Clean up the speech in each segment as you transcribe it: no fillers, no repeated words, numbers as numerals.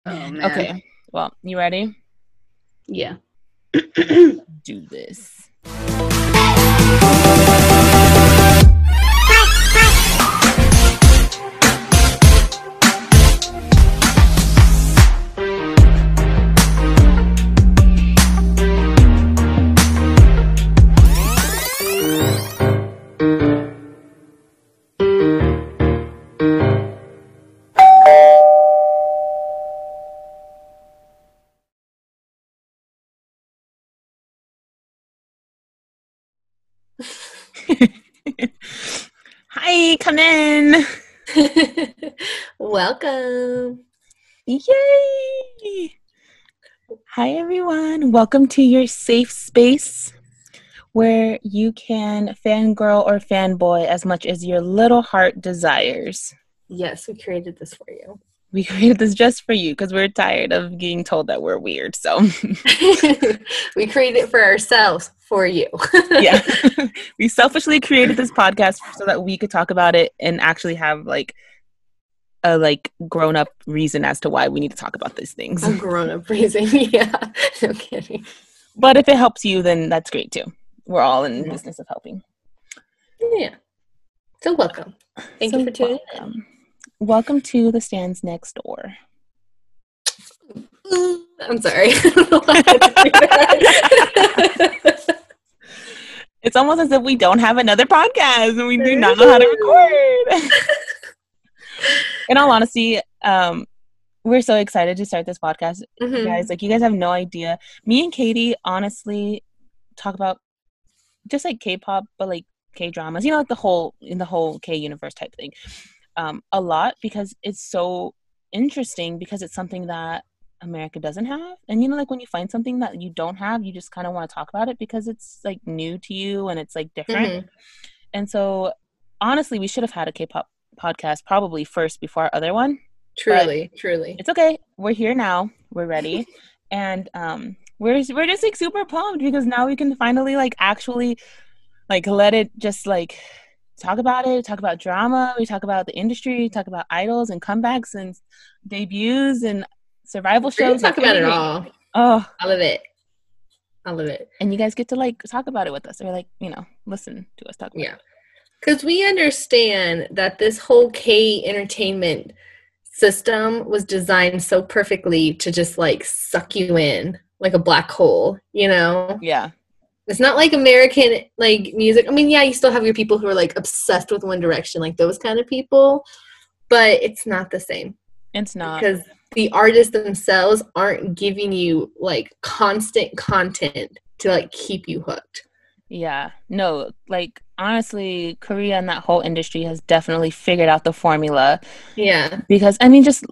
Oh man. Okay. Well, you ready? Yeah. Do this. Hi, come in. Welcome. Yay! Hi, everyone. Welcome to your safe space where you can fangirl or fanboy as much as your little heart desires. Yes, we created this for you. We created this just for you because we're tired of being told that we're weird. So, We created it for ourselves for you. yeah, we selfishly created this podcast so that we could talk about it and actually have a grown up reason as to why we need to talk about these things. A grown up reason. Yeah. No kidding. But if it helps you, then that's great too. We're all in the business of helping. Yeah. So welcome. Thank you for tuning in. Welcome to the Stands Next Door. I'm sorry. It's almost as if we don't have another podcast and we do not know how to record. In all honesty, we're so excited to start this podcast. Guys, you guys have no idea. Me and Katie honestly talk about just like K-pop, but like K-dramas, like the whole K universe type thing, a lot, because it's so interesting, because it's something that America doesn't have. And like when you find something that you don't have, you just kind of want to talk about it because it's like new to you and it's like different. And so honestly, we should have had a K-pop podcast probably first before our other one. Truly. It's okay. We're here now. We're ready. And we're just like super pumped because now we can finally actually let it just talk about it, talk about drama, we talk about the industry, talk about idols and comebacks and debuts and survival shows. Talk about it all. Oh, I love it. And you guys get to talk about it with us, or listen to us talk about it. Because we understand that this whole K entertainment system was designed so perfectly to just suck you in like a black hole, Yeah. It's not like American music. I mean, yeah, you still have your people who are obsessed with One Direction, those kind of people, but it's not the same. It's not. Because the artists themselves aren't giving you constant content to keep you hooked. Yeah. No, honestly, Korea and that whole industry has definitely figured out the formula. Yeah. Because I mean, just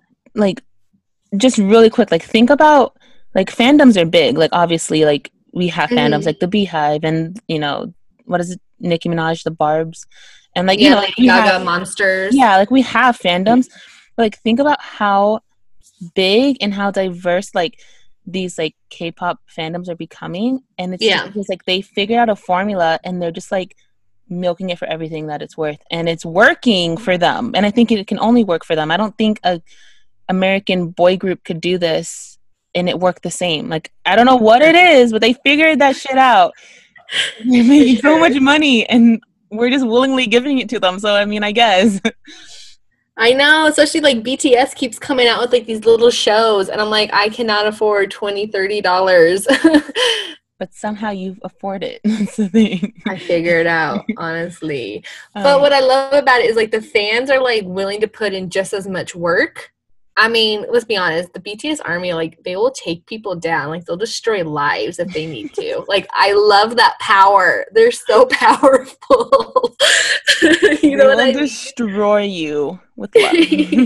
really quick, think about fandoms are big. Obviously, we have fandoms like the Beehive and what is it, Nicki Minaj, the Barbs, and Gaga Monsters. Yeah, we have fandoms. But think about how big and how diverse these K-pop fandoms are becoming, and it's just because they figured out a formula and they're just milking it for everything that it's worth, and it's working for them. And I think it can only work for them. I don't think a American boy group could do this and it worked the same. I don't know what it is, but they figured that shit out. They're making so much money and we're just willingly giving it to them. So I mean, I guess. I know, especially BTS keeps coming out with these little shows, and I'm I cannot afford $20-$30. But somehow you afford it. That's the thing. I figure it out, honestly. But what I love about it is the fans are willing to put in just as much work. I mean, let's be honest, the BTS army, they will take people down. They'll destroy lives if they need to. I love that power. They're so powerful. You know what I mean? Destroy you with love.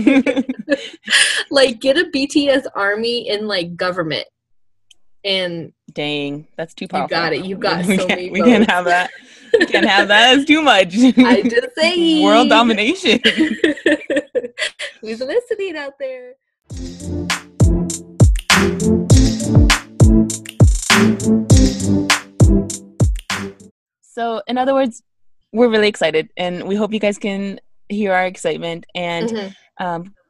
Get a BTS army in government. And dang, that's too powerful. You got it. You got so many votes. We can't have that. We can't have that. It's too much. I just say world domination. Who's listening out there? So, in other words, we're really excited, and we hope you guys can hear our excitement. And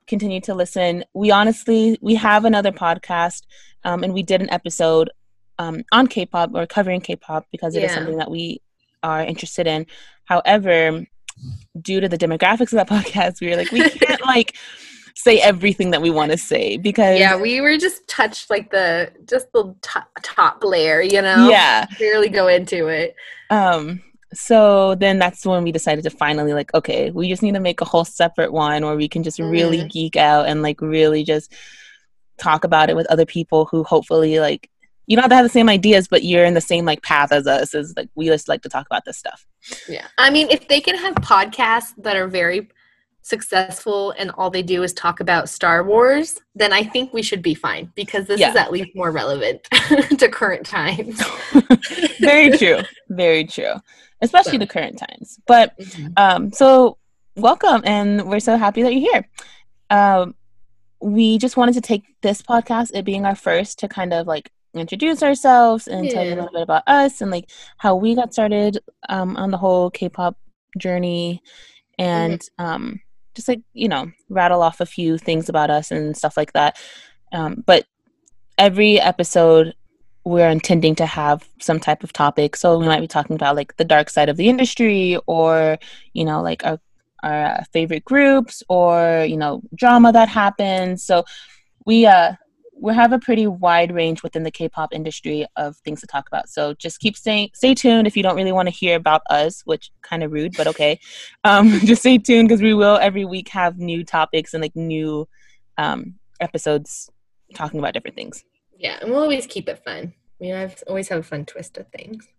continue to listen. We have another podcast, and we did an episode on K-pop, or covering K-pop, because it is something that we are interested in. However, due to the demographics of that podcast, we were like, we can't like say everything that we want to say, because we were just touched like the top layer, you know. Barely go into it. So then that's when we decided to finally like, okay, we just need to make a whole separate one where we can just really geek out and like really just talk about it with other people who hopefully like, you don't have to have the same ideas, but you're in the same like path as us. Is like, we just like to talk about this stuff. Yeah. I mean, if they can have podcasts that are very successful and all they do is talk about Star Wars, then I think we should be fine, because this is at least more relevant to current times. Very true. Very true. Especially the current times. But so welcome, and we're so happy that you're here. We just wanted to take this podcast, it being our first, to kind of like introduce ourselves and tell you a little bit about us and like how we got started on the whole K-pop journey, and just like, you know, rattle off a few things about us and stuff like that. But every episode we're intending to have some type of topic. So we might be talking about like the dark side of the industry, or, you know, like our favorite groups, or, you know, drama that happens. So we have a pretty wide range within the K-pop industry of things to talk about. So just stay tuned if you don't really want to hear about us, which kind of rude, but okay. Just stay tuned, because we will every week have new topics and like new episodes talking about different things. Yeah, and we'll always keep it fun. I always have a fun twist of things.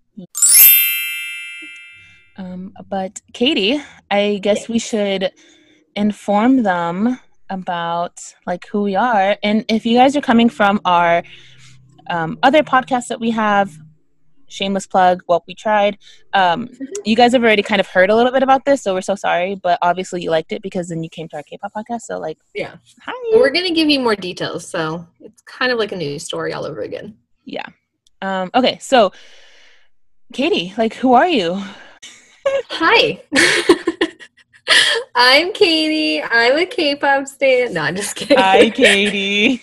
But Katie, I guess we should inform them about like who we are. And if you guys are coming from our other podcasts that we have, shameless plug, well, we tried, you guys have already kind of heard a little bit about this, so we're so sorry, but obviously you liked it because then you came to our K-pop podcast. So like, hi. We're gonna give you more details, so it's kind of like a news story all over again. Okay, so Katie, like, who are you? Hi. I'm Katie. I'm a K-pop stan. No, I'm just kidding. Hi, Katie.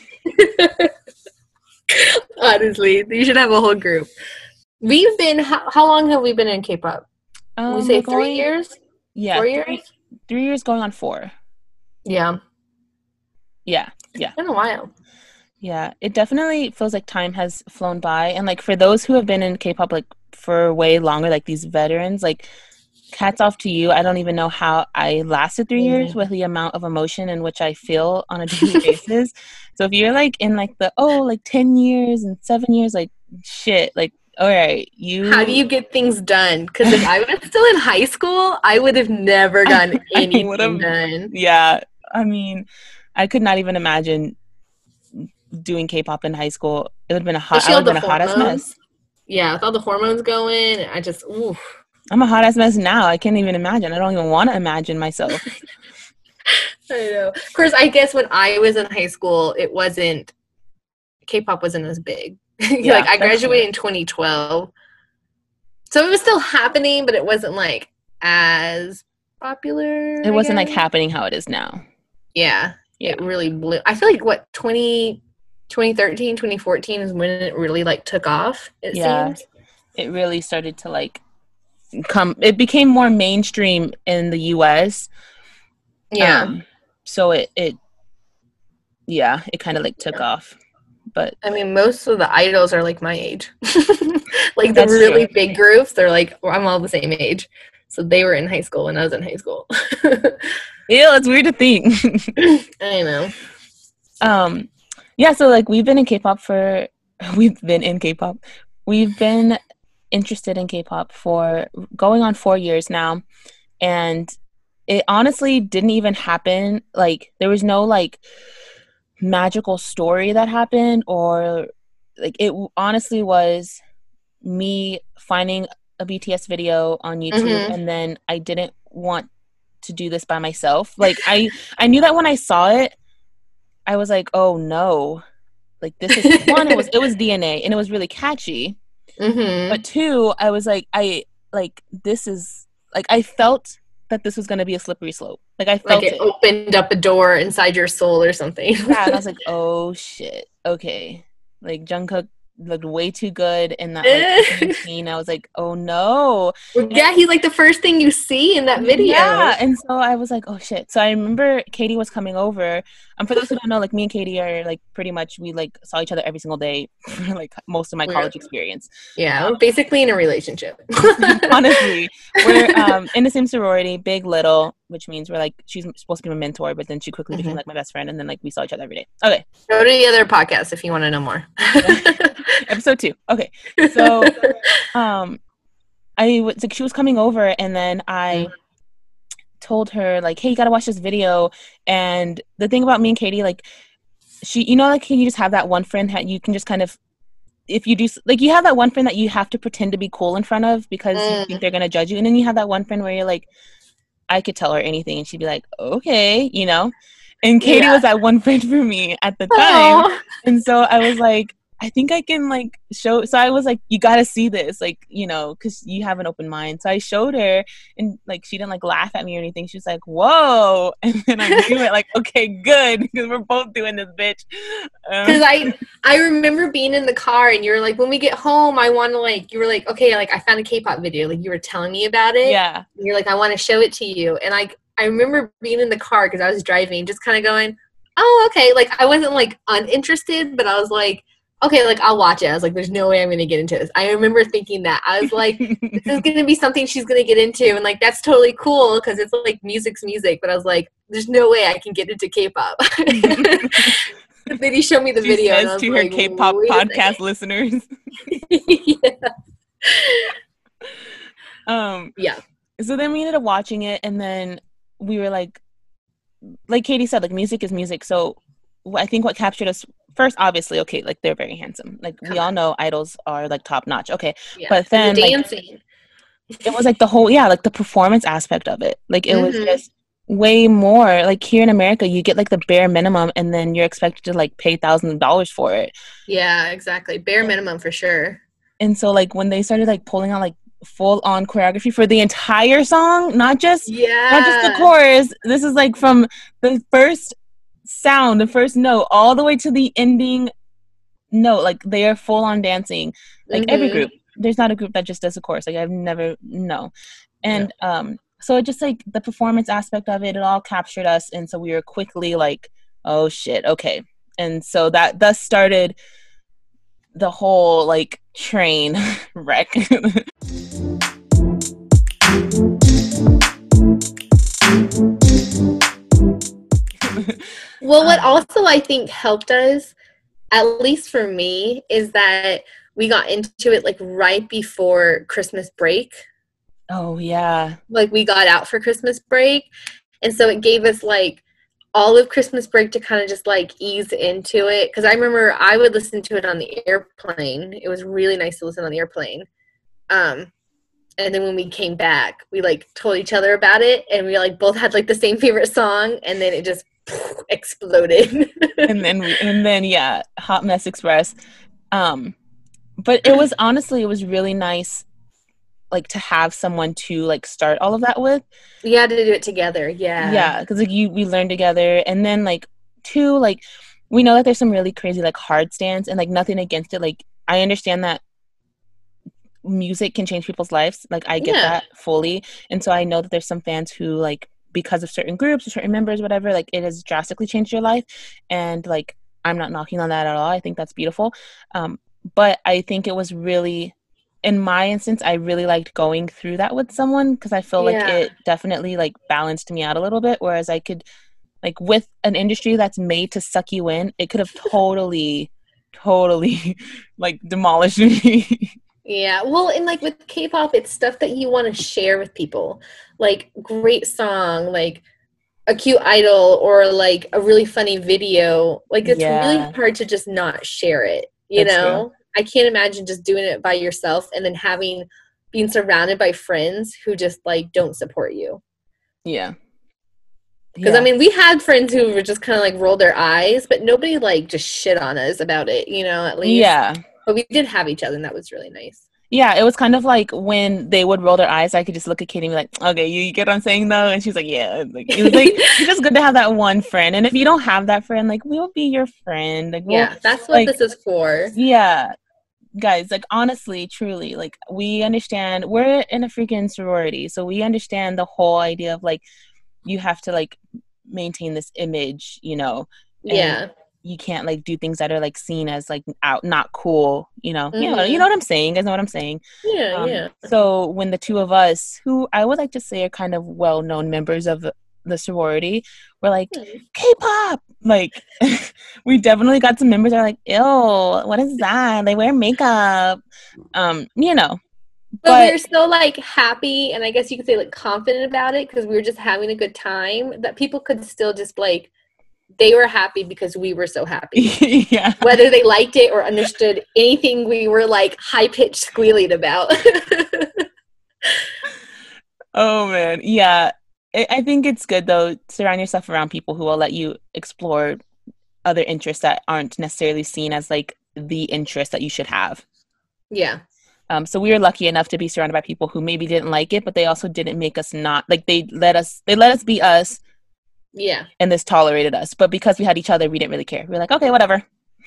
Honestly, you should have a whole group. We've been, how long have we been in K-pop? We say 3 years? Yeah. 4 years? 3 years going on 4. Yeah. It's been a while. Yeah, it definitely feels like time has flown by. And like for those who have been in K-pop like for way longer, like these veterans, like hats off to you. I don't even know how I lasted 3 years with the amount of emotion in which I feel on a daily basis. So if you're like in like the 10 years and 7 years, like shit, like all right, how do you get things done? Because if I was still in high school, I would have never gotten anything done. Yeah, I mean, I could not even imagine doing K-pop in high school. It would have been a hot ass mess. Yeah, with all the hormones going, I just I'm a hot ass mess now. I can't even imagine. I don't even want to imagine myself. I know. Of course, I guess when I was in high school, K-pop wasn't as big. Like I graduated in 2012, so it was still happening, but it wasn't like as popular. It wasn't like happening how it is now. Yeah. It really blew. I feel like 2013, 2014 is when it really like took off. It seems it really started to like it became more mainstream in the US. So it kind of like took off. But I mean, most of the idols are like my age. Like the really big groups, they're like, I'm all the same age. So they were in high school when I was in high school. Yeah, it's weird to think. I know. So like we've been in K-pop. We've been interested in K-pop for going on 4 years now. And it honestly didn't even happen. Like there was no like magical story that happened, or like it honestly was me finding a BTS video on YouTube, and then I didn't want to do this by myself. Like I knew that when I saw it, I was like, oh no, like this is one, it was DNA and it was really catchy. But two, I was like, this is like, I felt that this was going to be a slippery slope. Like I felt like it opened up a door inside your soul or something. Yeah, and I was like, oh shit, okay. Like Jungkook looked way too good in that like scene. I was like, oh no. Yeah, he's like the first thing you see in that video. Yeah, and so I was like, oh shit. So I remember Katie was coming over. For those who don't know, like me and Katie are like pretty much, we like saw each other every single day for like most of my college experience. Yeah, we're basically in a relationship. Honestly, we're in the same sorority, big little, which means we're like, she's supposed to be my mentor, but then she quickly became like my best friend, and then like we saw each other every day. Okay, go to the other podcast if you want to know more. Episode 2. Okay, so I was like, she was coming over, and then I told her like, hey, you gotta watch this video. And the thing about me and Katie, like, she, you know, like, can you just have that one friend that you can just kind of, if you do, like, you have that one friend that you have to pretend to be cool in front of because you think they're gonna judge you, and then you have that one friend where you're like, I could tell her anything and she'd be like, okay, you know. And Katie was that one friend for me at the time. And so I was like, I think I can like show. So I was like, you got to see this, like, you know, because you have an open mind. So I showed her, and like she didn't like laugh at me or anything. She was like, whoa. And then I knew it, like, okay, good, because we're both doing this, bitch. Because I remember being in the car, and you were like, when we get home, I want to like, you were like, okay, like I found a K-pop video, like you were telling me about it. Yeah. And you're like, I want to show it to you. And I remember being in the car because I was driving, just kind of going, oh, okay. Like I wasn't like uninterested, but I was like, okay, like I'll watch it. I was like, there's no way I'm going to get into this. I remember thinking that. I was like, this is going to be something she's going to get into. And like, that's totally cool because it's like music's music. But I was like, there's no way I can get into K-pop. But then he showed me the video. Says and I was to like, her K-pop podcast listeners. Yeah. So then we ended up watching it, and then we were like Katie said, like music is music. So I think what captured us first, obviously, okay, like they're very handsome. Like we all know idols are like top notch. Okay, but then the dancing, like, it was like the whole like the performance aspect of it. Like it was just way more. Like here in America, you get like the bare minimum, and then you're expected to like pay thousands of dollars for it. Yeah, exactly, bare minimum for sure. And so like when they started like pulling out like full on choreography for the entire song, not just the chorus. This is like from the first sound, the first note, all the way to the ending note. Like they are full on dancing. Like every group. There's not a group that just does a chorus. Like I've never And so it just like the performance aspect of it all captured us, and so we were quickly like, oh shit, okay. And so that thus started the whole like train wreck. Well, what also I think helped us, at least for me, is that we got into it like right before Christmas break. Oh yeah. Like we got out for Christmas break, and so it gave us like all of Christmas break to kind of just like ease into it. Because I remember I would listen to it on the airplane. It was really nice to listen on the airplane. And then when we came back, we like told each other about it, and we like both had like the same favorite song, and then it just exploded. and then yeah, Hot Mess Express. But it was honestly, it was really nice like to have someone to like start all of that with. We had to do it together. Yeah, because like we learned together, and then like two, like we know that there's some really crazy like hard stands, and like nothing against it. Like I understand that music can change people's lives. Like I get that fully, and so I know that there's some fans who like, because of certain groups or certain members, whatever, like it has drastically changed your life, and like I'm not knocking on that at all. I think that's beautiful. But I think it was really, in my instance, I really liked going through that with someone, because I feel like it definitely like balanced me out a little bit, whereas I could like with an industry that's made to suck you in, it could have totally like demolished me. Yeah, well, and like with K-pop, it's stuff that you want to share with people, like great song, like a cute idol, or like a really funny video. Like it's really hard to just not share it, you know? True. I can't imagine just doing it by yourself and then being surrounded by friends who just like don't support you. Yeah. Because I mean, we had friends who were just kind of like rolled their eyes, but nobody like just shit on us about it, you know, at least. Yeah. But we did have each other, and that was really nice. Yeah, it was kind of like when they would roll their eyes, I could just look at Katie and be like, okay, you get what I'm saying though? And she's like, yeah. Like, it was like, it's just good to have that one friend. And if you don't have that friend, like, we'll be your friend. Like, we'll, yeah, that's what like, this is for. yeah, guys, like, honestly, truly, like, we understand, we're in a freaking sorority. So we understand the whole idea of like, you have to like maintain this image, you know, and Yeah. you can't like do things that are like seen as like out not cool, you know. Mm-hmm. You know what I'm saying? You guys know what I'm saying? Yeah. So when the two of us, who I would like to say are kind of well-known members of the sorority, were like, K-pop, like we definitely got some members that are like, ew, what is that? They wear makeup, you know. But we were so like happy, and I guess you could say like confident about it because we were just having a good time that people could still just like, they were happy because we were so happy. Yeah. Whether they liked it or understood anything we were like high-pitched squealing about. Oh man, yeah. I think it's good though, surround yourself around people who will let you explore other interests that aren't necessarily seen as like the interest that you should have. Yeah. So we were lucky enough to be surrounded by people who maybe didn't like it, but they also didn't make us not like they let us be us. Yeah. And this tolerated us. But because we had each other, we didn't really care. We were like, okay, whatever.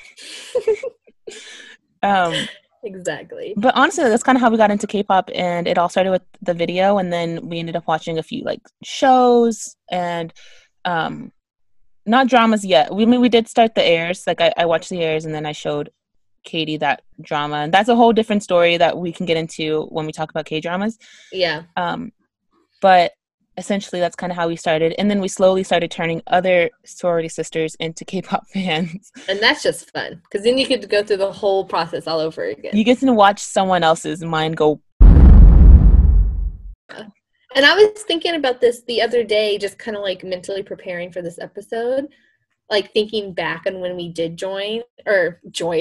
Exactly. But honestly, that's kind of how we got into K-pop, and it all started with the video, and then we ended up watching a few like shows and not dramas yet. We did start the airs. Like I watched the airs, and then I showed Katie that drama, and that's a whole different story that we can get into when we talk about K-dramas. Yeah. But essentially that's kind of how we started, and then we slowly started turning other sorority sisters into K-pop fans, and that's just fun because then you get to go through the whole process all over again. You get to watch someone else's mind go. And I was thinking about this the other day, just kind of like mentally preparing for this episode, like thinking back on when we did join when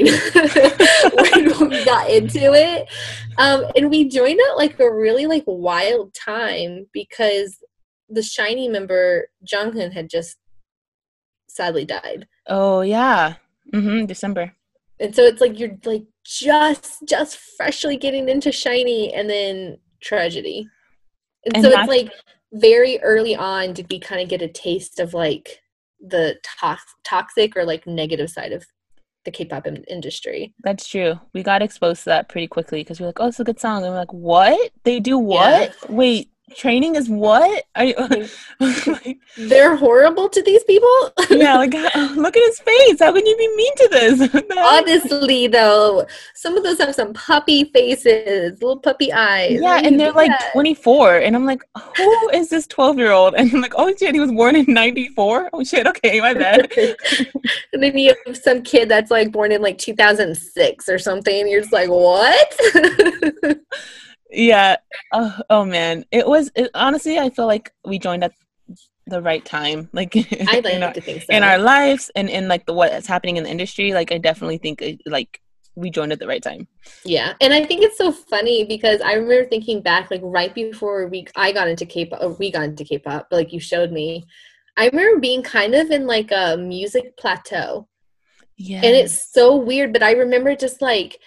we got into it, and we joined at like a really like wild time because the SHINee member Jonghyun had just sadly died. Oh yeah, December. And so it's like you're like just freshly getting into SHINee, and then tragedy. And so it's like very early on did we kind of get a taste of like the toxic or like negative side of the K-pop industry. That's true. We got exposed to that pretty quickly because we're like, oh, it's a good song. And we're like, what? They do what? Yeah. Wait, training is what? Are you, like, they're horrible to these people? Yeah, like, look at his face. How can you be mean to this? Honestly, though, some of those have some puppy faces, little puppy eyes. Yeah, and they're like 24. And I'm like, who is this 12-year-old? And I'm like, oh shit, he was born in 94? Oh shit, okay, my bad. And then you have some kid that's like born in like 2006 or something. And you're just like, what? Yeah. Oh man. Honestly, I feel like we joined at the right time. Like I'd like to think so. In our lives and in like what's happening in the industry. Like I definitely think like we joined at the right time. Yeah. And I think it's so funny because I remember thinking back like right before we got into K-pop, but like you showed me. I remember being kind of in like a music plateau. Yeah. And it's so weird, but I remember just like,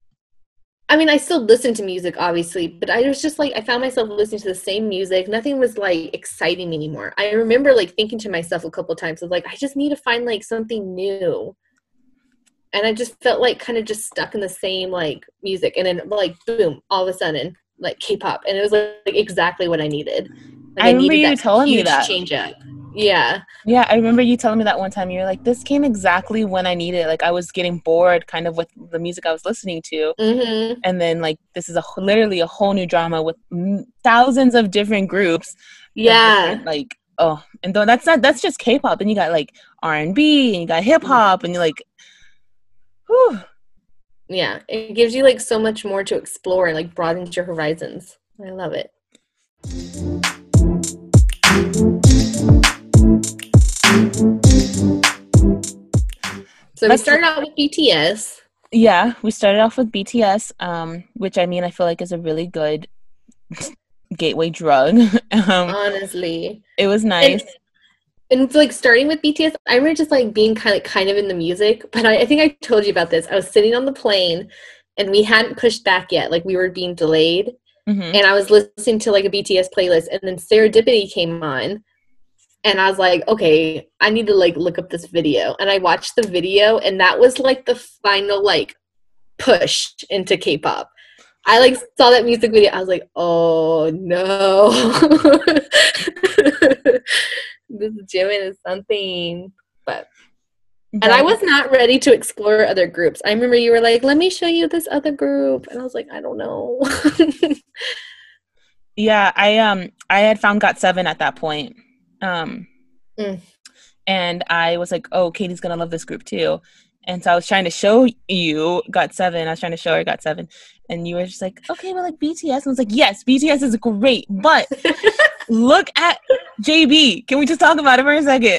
I mean, I still listen to music, obviously, but I was just like, I found myself listening to the same music. Nothing was like exciting me anymore. I remember like thinking to myself a couple times of like, I just need to find like something new. And I just felt like kind of just stuck in the same like music. And then like, boom, all of a sudden, like K-pop. And it was like exactly what I needed. Like, I remember you telling me that. Change up. Yeah. Yeah, I remember you telling me that one time. You were like, this came exactly when I needed it. Like, I was getting bored kind of with the music I was listening to. Mm-hmm. And then, like, this is literally a whole new drama with thousands of different groups. Yeah. Like, oh, and though that's just K-pop. And you got, like, R&B, and you got hip-hop, and you're like, whew. Yeah, it gives you, like, so much more to explore and, like, broadens your horizons. I love it. So we started out with BTS. Yeah, we started off with BTS, which I mean I feel like is a really good gateway drug. Honestly, it was nice. And like starting with BTS, I remember just like being kind of in the music. But I think I told you about this. I was sitting on the plane, and we hadn't pushed back yet. Like, we were being delayed. Mm-hmm. And I was listening to, like, a BTS playlist, and then Serendipity came on. And I was like, okay, I need to, like, look up this video. And I watched the video, and that was, like, the final, like, push into K-pop. I, like, saw that music video. I was like, oh, no. This Jimin is something. But, and I was not ready to explore other groups. I remember you were like, let me show you this other group. And I was like, I don't know. Yeah, I had found GOT7 at that point. And I was like, oh, Katie's gonna love this group too. And so I was trying to show you GOT7. I was trying to show her GOT7. And you were just like, okay, but like BTS. And I was like, yes, BTS is great. But look at JB. Can we just talk about it for a second?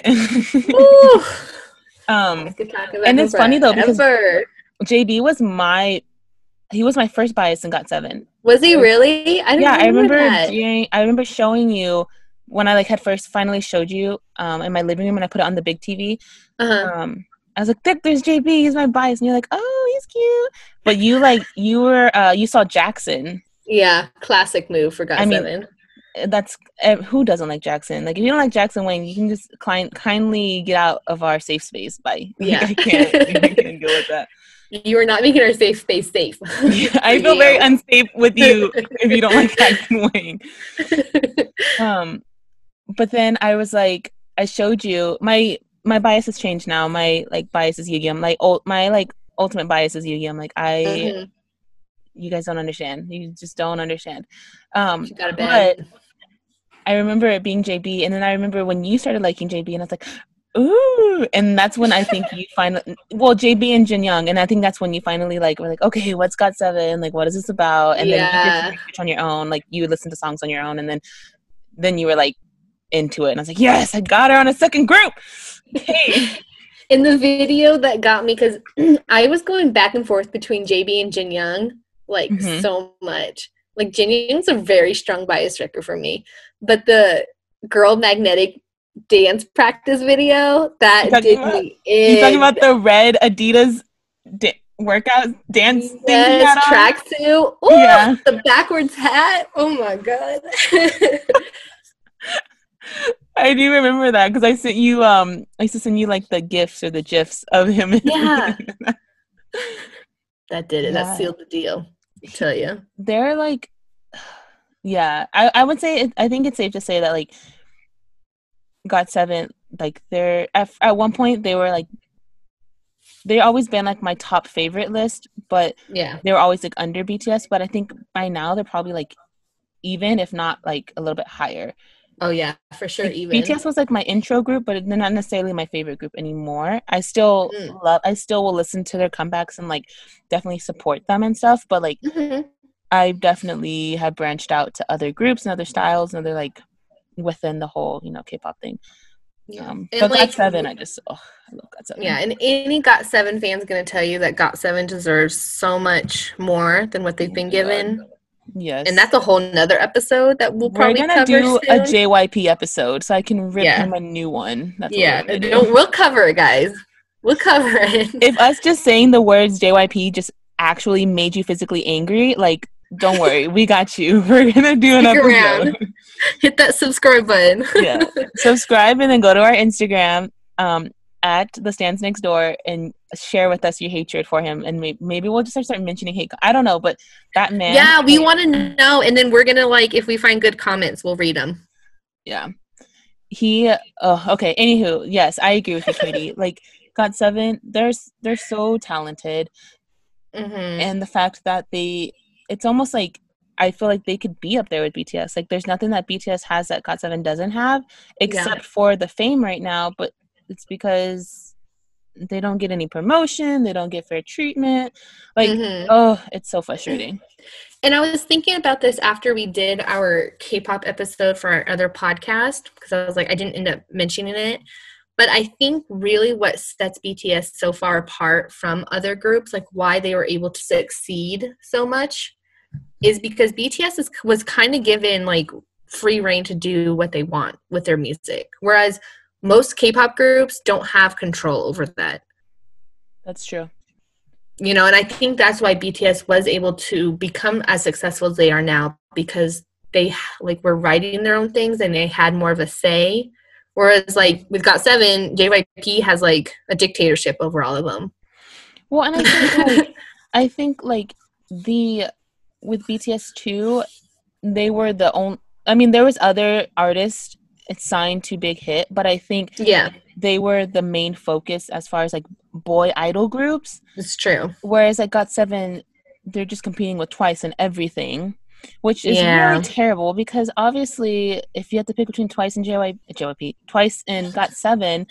And it's funny though, because JB was my first bias in GOT7. Was he really? I remember showing you when I like had first finally showed you in my living room, and I put it on the big TV. I was like, there's JB, he's my bias. And you're like, oh, he's cute. But you saw Jackson. Yeah, classic move for GOT7. I mean, that's, who doesn't like Jackson? Like, if you don't like Jackson Wang, you can just kindly get out of our safe space. Bye. Yeah. I can't deal with that. You are not making our safe space safe. Yeah, I feel very unsafe with you if you don't like Jackson Wang. But then I was like, I showed you my bias has changed now. My like bias is Yu-Gi-Oh. My ultimate bias is Yu-Gi-Oh. I'm like, you guys don't understand. You just don't understand. But I remember it being JB, and then I remember when you started liking JB, and I was like, ooh, and that's when I think you finally, JB and Jin Young, and I think that's when you finally like were like, okay, what's GOT7? Like, what is this about? And then you did research on your own, like you would listen to songs on your own, and then you were like into it, and I was like, yes, I got her on a second group. Okay. In the video that got me, because I was going back and forth between JB and Jin Young, like so much. Like, Jin Young's a very strong bias wrecker for me, but the Girl Magnetic dance practice video that did me in. You talking about the red Adidas workout dance thing? Yes, tracksuit. Oh, yeah. The backwards hat. Oh my god. I do remember that because I sent you. I used to send you like the gifs or the gifs of him. Yeah. That did it. Yeah. That sealed the deal. I tell you. They're like, yeah. I would say. I think it's safe to say that like GOT7, like they're at one point they were like, they always been like my top favorite list, but yeah, they were always like under BTS. But I think by now they're probably like even, if not like a little bit higher. Oh yeah, for sure. Like, even BTS was like my intro group, but they're not necessarily my favorite group anymore. I still will listen to their comebacks and like definitely support them and stuff. But like, I definitely have branched out to other groups and other styles and other like within the whole K-pop thing. Yeah. But like, GOT7, I love GOT7. Yeah, and any GOT7 fan's gonna tell you that GOT7 deserves so much more than what they've been given. Yes, and that's a whole nother episode that we're gonna do soon. A JYP episode, so I can rip him a new one. That's we'll cover it, guys. We'll cover it. If us just saying the words JYP just actually made you physically angry, like, don't worry, we got you. We're gonna do an episode. Around. Hit that subscribe button. Yeah, subscribe and then go to our Instagram at The Stands Next Door and share with us your hatred for him, and maybe we'll just start mentioning hate. I don't know, but that man. Yeah, we want to know, and then we're gonna like, if we find good comments, we'll read them. Yeah. Okay. Anywho, yes, I agree with you, Katie. Like, GOT7, they're so talented, and the fact that it's almost like I feel like they could be up there with BTS. Like, there's nothing that BTS has that GOT7 doesn't have, except for the fame right now. But it's because they don't get any promotion, they don't get fair treatment. Like, it's so frustrating. And I was thinking about this after we did our K-pop episode for our other podcast, because I was like, I didn't end up mentioning it. But I think really what sets BTS so far apart from other groups, like why they were able to succeed so much, is because BTS was kind of given like free reign to do what they want with their music. Whereas most K-pop groups don't have control over that. That's true. And I think that's why BTS was able to become as successful as they are now, because they were writing their own things and they had more of a say. Whereas with GOT7, JYP has a dictatorship over all of them. Well, and I think with BTS too, they were the only. I mean, there was other artists signed to Big Hit, but I think they were the main focus as far as boy idol groups. It's true. Whereas GOT7, they're just competing with Twice and everything, which is really terrible, because obviously if you have to pick between Twice and JYP, Twice and GOT7,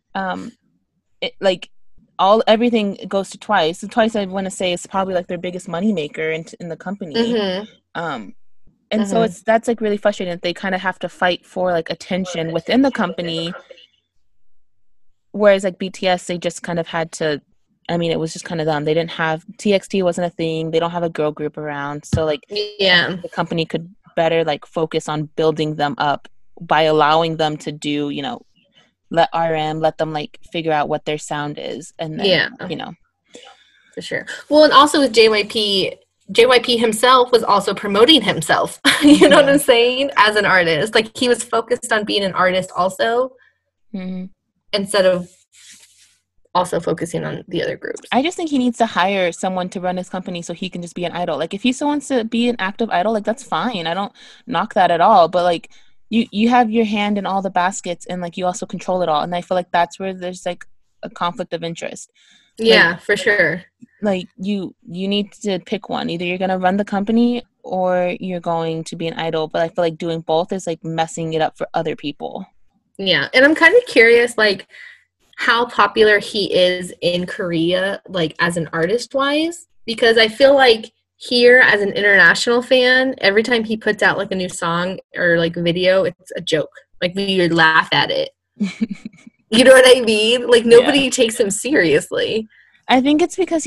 everything goes to Twice. So Twice, I want to say, is probably their biggest moneymaker in the company. Mm-hmm. And so that's really frustrating that they kind of have to fight for attention within the company. Whereas BTS, they just kind of had to, it was just kind of them. They didn't have, TXT wasn't a thing. They don't have a girl group around. So the company could better focus on building them up by allowing them to do, let them figure out what their sound is. And then, For sure. Well, and also with JYP himself was also promoting himself, you know what I'm saying, as an artist. He was focused on being an artist also, instead of also focusing on the other groups. I just think he needs to hire someone to run his company so he can just be an idol. If he still wants to be an active idol, that's fine. I don't knock that at all. But you have your hand in all the baskets, and you also control it all. And I feel that's where there's a conflict of interest. Yeah, for sure. You need to pick one. Either you're going to run the company or you're going to be an idol. But I feel doing both is messing it up for other people. Yeah. And I'm kind of curious, how popular he is in Korea, as an artist wise, because I feel here as an international fan, every time he puts out a new song or video, it's a joke. We would laugh at it. You know what I mean? Nobody takes him seriously. I think it's because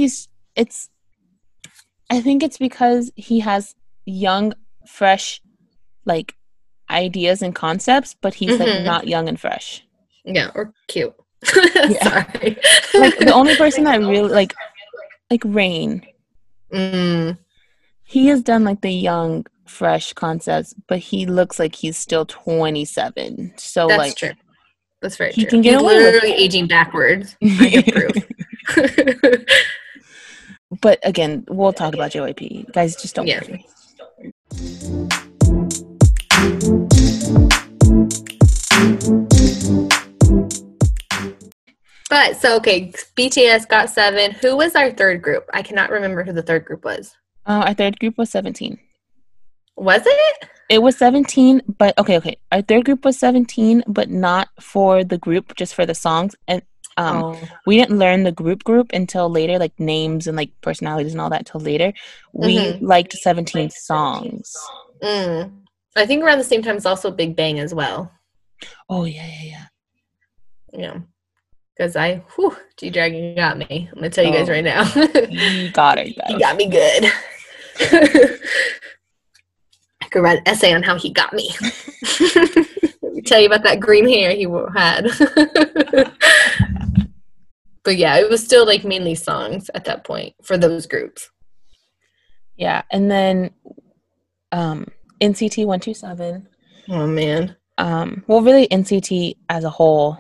he has young, fresh, ideas and concepts, but he's not young and fresh. Yeah, or cute. Sorry. The only person that really Rain. He has done the young, fresh concepts, but he looks like he's still 27. So that's true. That's very he true. Can get He's away literally with aging backwards. I approve. But again, we'll talk about JYP. Guys, just don't worry. But BTS, GOT7. Who was our third group? I cannot remember who the third group was. Our third group was 17. Was it? It was 17, but okay. Our third group was 17, but not for the group, just for the songs. And we didn't learn the group until later, names and personalities and all that till later. We liked 17 songs. I think around the same time is also Big Bang as well. Oh yeah. Yeah. Because G-Dragon got me. I'm going to tell you guys right now. You got it, guys. He got me good. I could write an essay on how he got me. Let me tell you about that green hair he had. But yeah, it was still mainly songs at that point for those groups. Yeah, and then NCT 127. Oh man. Well, really NCT as a whole.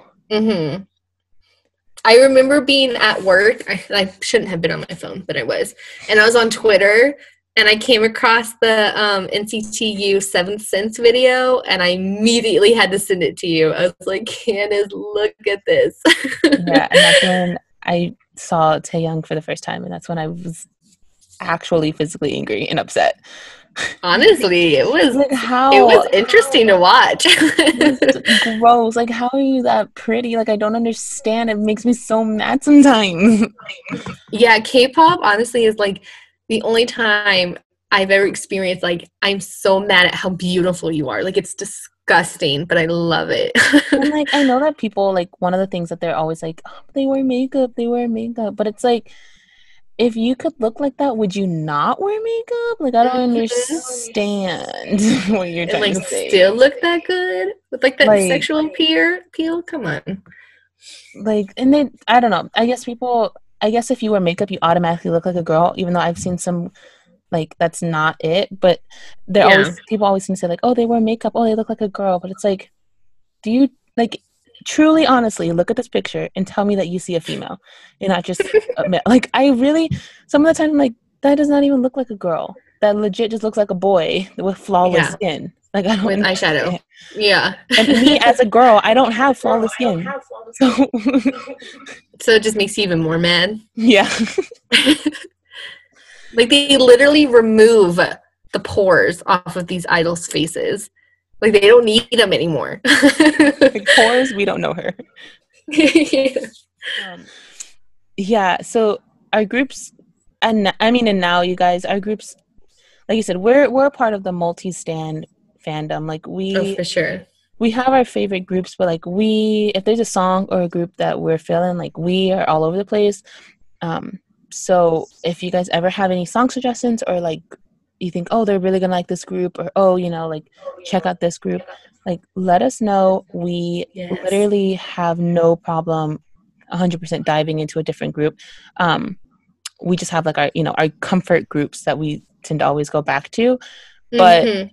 I remember being at work. I shouldn't have been on my phone, but I was. And I was on Twitter, and I came across the NCT U 7th Sense video, and I immediately had to send it to you. I was like, Candace, look at this. Yeah, and that's when I saw Taehyung for the first time, and that's when I was actually physically angry and upset. Honestly, it was it was interesting to watch. Gross. How are you that pretty? I don't understand. It makes me so mad sometimes. Yeah, K-pop honestly is the only time I've ever experienced I'm so mad at how beautiful you are. It's disgusting, but I love it. And I know that people one of the things that they're always they wear makeup, but it's if you could look like that, would you not wear makeup? I don't understand what you're trying to say. Still look that good with that sexual appeal? Come on. And then I don't know. I guess people I guess if you wear makeup, you automatically look like a girl, even though I've seen some, like, that's not it. But people always seem to say, like, oh, they wear makeup, oh, they look like a girl. But it's like, do you, like, truly, honestly, look at this picture and tell me that you see a female and not just a male. Like, I really, some of the time, I'm like, that does not even look like a girl. That legit just looks like a boy with flawless skin. Like, I don't with eyeshadow. Yeah. And me as a girl, I don't have flawless skin. So it just makes you even more mad. Yeah. Like, they literally remove the pores off of these idols' faces. Like, they don't need them anymore. Like, pores, we don't know her. Yeah, so our groups, and now you guys, our groups, like you said, we're a part of the multi-stan fandom. Like, for sure. We have our favorite groups, but like, if there's a song or a group that we're feeling, like, we are all over the place. So if you guys ever have any song suggestions, or like you think, oh, they're really gonna like this group, or oh, like, check out this group, like, let us know. We literally have no problem 100% diving into a different group. We just have like our comfort groups that we tend to always go back to, but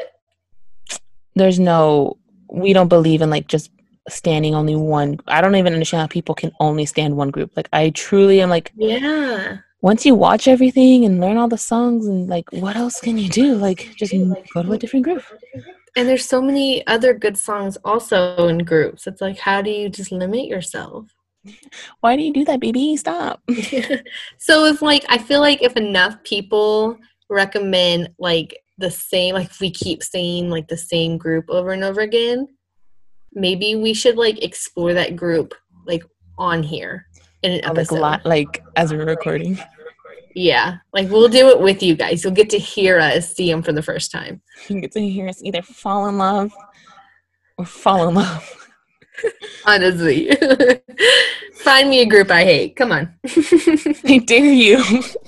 we don't believe in like just standing only one. I don't even understand how people can only stand one group. Like, I truly am like, once you watch everything and learn all the songs, and like, what else can you do? Like, just go to a different group. And there's so many other good songs also in groups. It's like, how do you just limit yourself? Why do you do that, baby? Stop. So if like, I feel like if enough people recommend like the same, like if we keep saying like the same group over and over again, maybe we should like explore that group like on here in an episode. Like as we're recording. Yeah, like we'll do it with you guys. You'll get to hear us see them for the first time. You get to hear us either fall in love or fall in love. Honestly. Find me a group I hate. Come on. I dare you.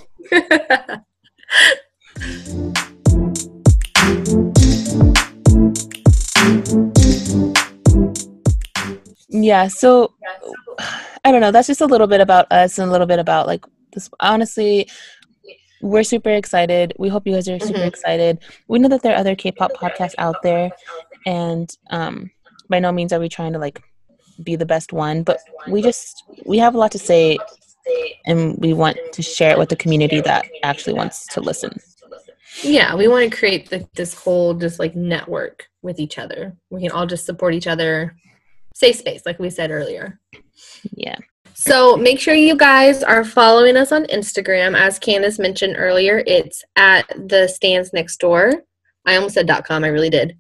Yeah, so I don't know. That's just a little bit about us and a little bit about like this. Honestly, we're super excited. We hope you guys are super excited. We know that there are other K-pop podcasts out there, and by no means are we trying to like be the best one, but we have a lot to say, and we want to share it with the community that actually wants to listen. Yeah, we want to create this whole just like network with each other. We can all just support each other. Safe space, like we said earlier. Yeah. So make sure you guys are following us on Instagram. As Candace mentioned earlier, it's at the Stands Next Door. I almost said .com. I really did.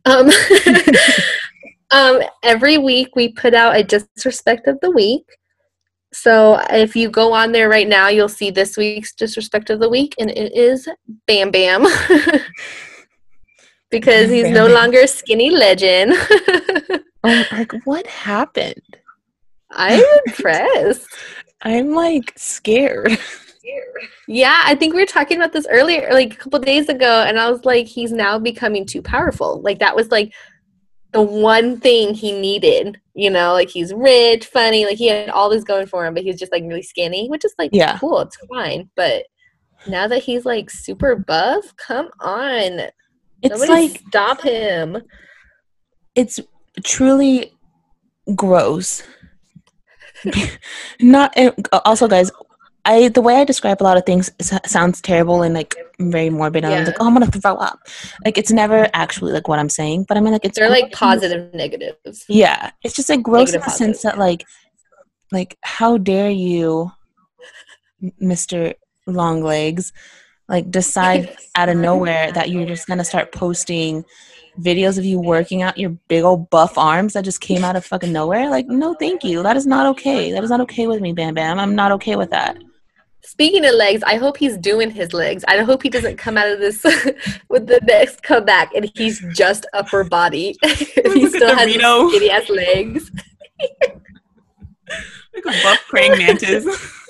Every week we put out a Disrespect of the Week. So if you go on there right now, you'll see this week's Disrespect of the Week, and it is Bam Bam. Because he's no longer a skinny legend. Oh, like, what happened? I'm impressed. I'm like scared. Yeah, I think we were talking about this earlier, like a couple of days ago, and I was like, he's now becoming too powerful. Like, that was like the one thing he needed, like he's rich, funny, like he had all this going for him, but he's just like really skinny, which is like cool, it's fine. But now that he's like super buff, come on. It's Nobody like, stop him. It's truly gross. Not also, guys, the way I describe a lot of things sounds terrible and like very morbid. I was like, oh, I'm gonna throw up. Like, it's never actually like what I'm saying, but I mean, like, it's they're like positive negatives. Yeah, it's just like gross in the sense that like how dare you, Mr. Long Legs, like decide out of nowhere that you're just gonna start posting videos of you working out your big old buff arms that just came out of fucking nowhere. Like, no, thank you. That is not okay. That is not okay with me, Bam Bam. I'm not okay with that. Speaking of legs, I hope he's doing his legs. I hope he doesn't come out of this with the next comeback and he's just upper body. He still has skinny ass legs. Like a buff praying mantis.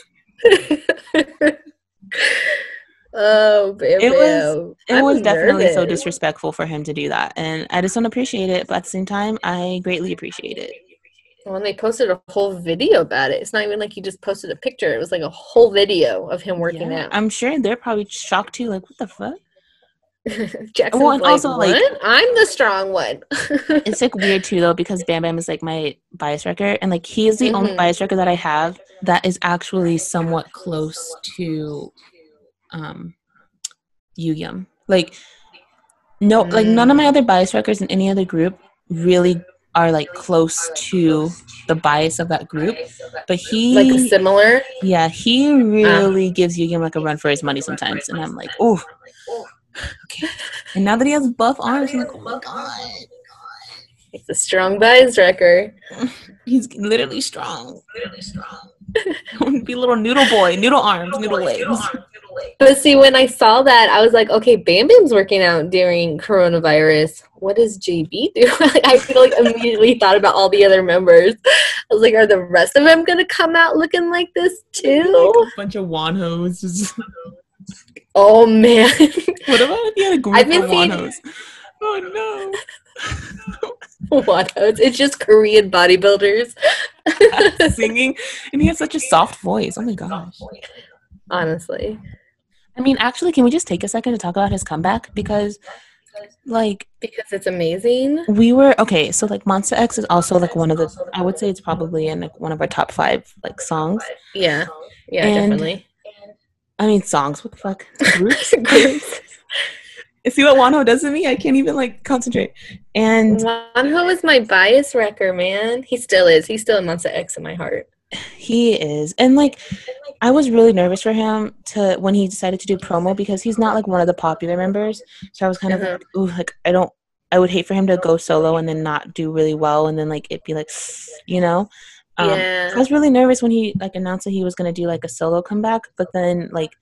Oh, Bam Bam. It was definitely so disrespectful for him to do that, and I just don't appreciate it, but at the same time, I greatly appreciate it. Well, they posted a whole video about it. It's not even like he just posted a picture. It was like a whole video of him working out. I'm sure they're probably shocked too. Like, what the fuck? Jackson's well, like, also, what? Like, I'm the strong one. It's like weird too though, because Bam Bam is like my bias wrecker, and like he is the only bias wrecker that I have that is actually somewhat close to Yugyeom. Like no, like none of my other bias wreckers in any other group really are like close to the bias of that group, but he like similar. Yeah, he really gives Yugyeom like a run for his money sometimes, and I'm like, oh. Okay. And now that he has buff arms, I'm like, oh my god. It's a strong bias wrecker. He's literally strong. Be a little noodle boy, noodle arms, noodle legs. But see, when I saw that, I was like, okay, Bam Bam's working out during coronavirus. What does JB do? I feel like immediately thought about all the other members. I was like, are the rest of them going to come out looking like this too? Like a bunch of Wonhos. Oh man! What about if you had a group of Wonhos? Oh no! Wonhos. It's just Korean bodybuilders singing, and he has such a soft voice. Oh my gosh! Honestly, I mean, actually, can we just take a second to talk about his comeback because it's amazing. We were okay. So like, Monsta X is also like one of the. I would say it's probably in like one of our top 5 like songs. Yeah, definitely. I mean, songs. What the fuck? Groups? See what Wonho does to me? I can't even, like, concentrate. And Wonho is my bias wrecker, man. He still is. He's still a Monsta X in my heart. He is. And, like, I was really nervous for him when he decided to do promo because he's not, like, one of the popular members. So I was kind of like, ooh, like, I would hate for him to go solo and then not do really well and then, like, it'd be like, you know? I was really nervous when he like announced that he was gonna do like a solo comeback, but then like,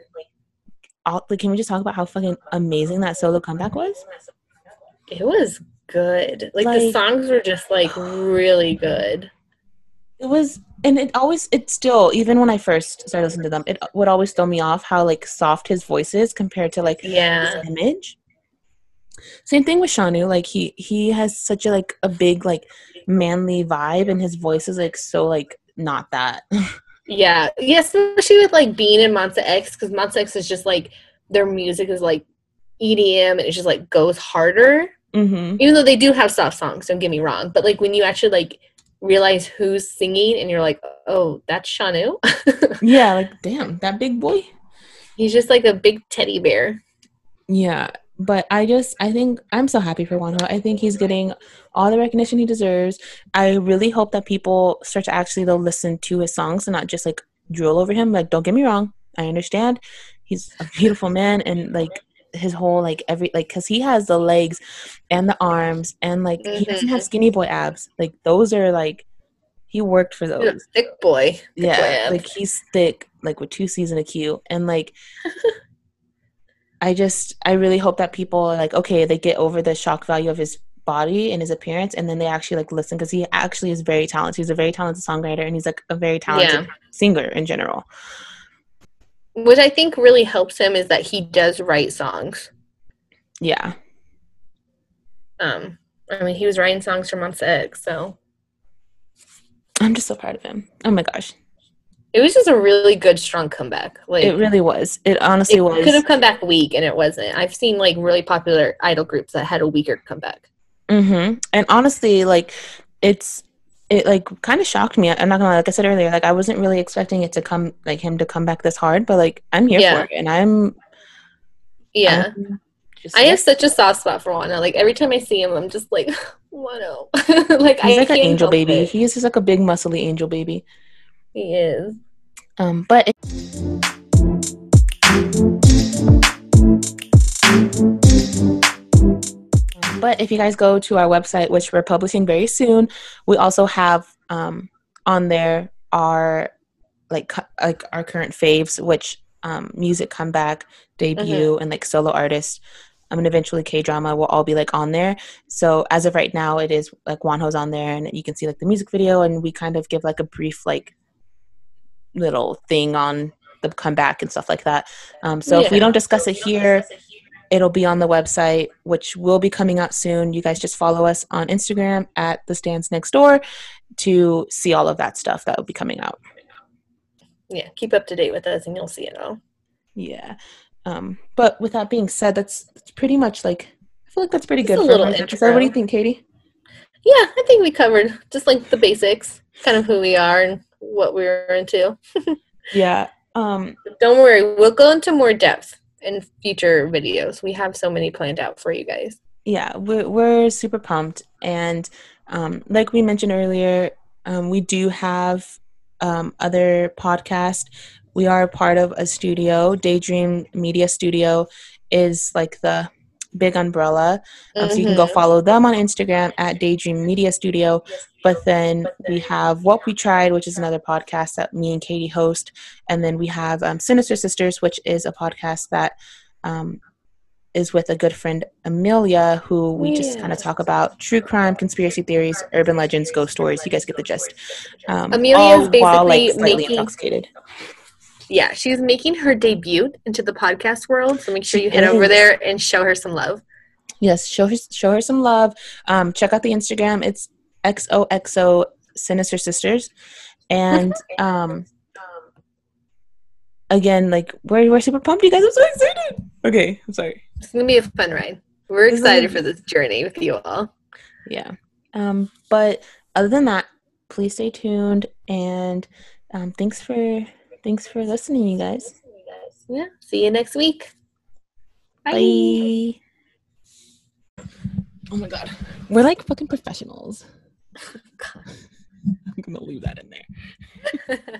can we just talk about how fucking amazing that solo comeback was? It was good. Like the songs were just like really good. It was, and it still, even when I first started listening to them, it would always throw me off how like soft his voice is compared to like his image. Same thing with Shanu. Like he has such a like a big like manly vibe, and his voice is like so like not that. Yeah, especially with like being in Monsta X, because Monsta X is just like their music is like EDM, and it just like goes harder. Even though they do have soft songs, don't get me wrong, but like when you actually like realize who's singing, and you're like, oh, that's Shanu. Yeah, like damn, that big boy. He's just like a big teddy bear. Yeah. But I think I'm so happy for Wonho. I think he's getting all the recognition he deserves. I really hope that people start to actually though listen to his songs and not just like drool over him. Like, don't get me wrong, I understand he's a beautiful man, and like his whole like because he has the legs and the arms, and like he doesn't have skinny boy abs. Like those are like he worked for those. He's a thick boy. Yeah, like he's thick, like with 2 C's and a Q, and like. I really hope that people are like, okay, they get over the shock value of his body and his appearance, and then they actually like listen, because he actually is very talented. He's a very talented songwriter, and he's like a very talented singer in general. What I think really helps him is that he does write songs. Yeah. I mean, he was writing songs for Monsta X, so. I'm just so proud of him. Oh my gosh. It was just a really good, strong comeback. Like it really was. It honestly was. It could have come back weak, and it wasn't. I've seen like really popular idol groups that had a weaker comeback. And honestly, like it like kind of shocked me. I'm not gonna lie, like I said earlier, like I wasn't really expecting it to come like him to come back this hard, but like I'm here for it, and I'm. Yeah. I have such a soft spot for Wonho. Like every time I see him, I'm just like, Wonho. Like he's like an angel baby. He is just like a big muscly angel baby. He is. But if you guys go to our website, which we're publishing very soon, we also have on there our like our current faves, which music comeback, debut, and like solo artist. And eventually K-drama will all be like on there. So as of right now, it is like Wonho's on there, and you can see like the music video, and we kind of give like a brief like little thing on the comeback and stuff like that. So if we don't discuss it here, it'll be on the website, which will be coming out soon. You guys just follow us on Instagram at The Stands Next Door to see all of that stuff that will be coming out. Yeah, keep up to date with us and you'll see it all. Yeah. But with that being said, that's pretty much like, I feel like that's pretty good for a little intro. So what do you think, Katie? Yeah, I think we covered just like the basics, kind of who we are and what we're into. Yeah. Don't worry, we'll go into more depth in future videos. We have so many planned out for you guys. Yeah, we're super pumped. And like we mentioned earlier, we do have other podcasts. We are a part of a studio. Daydream Media Studio is like the big umbrella. So you can go follow them on Instagram at Daydream Media Studio. But then we have What We Tried, which is another podcast that me and Katie host. And then we have Sinister Sisters, which is a podcast that is with a good friend, Amelia, who we just kind of talk about true crime, conspiracy theories, urban legends, ghost stories. You guys get the gist. Amelia is basically while, like, slightly intoxicated. Yeah, she's making her debut into the podcast world, so make sure you head over there and show her some love. Yes, show her some love. Check out the Instagram. It's XOXO Sinister Sisters. And again, like, we're super pumped, you guys. I'm so excited. Okay, I'm sorry. It's going to be a fun ride. We're excited for this journey with you all. Yeah. But other than that, please stay tuned. And thanks for listening, you guys. Yeah. See you next week. Bye. Bye. Oh my God. We're like fucking professionals. I'm going to leave that in there.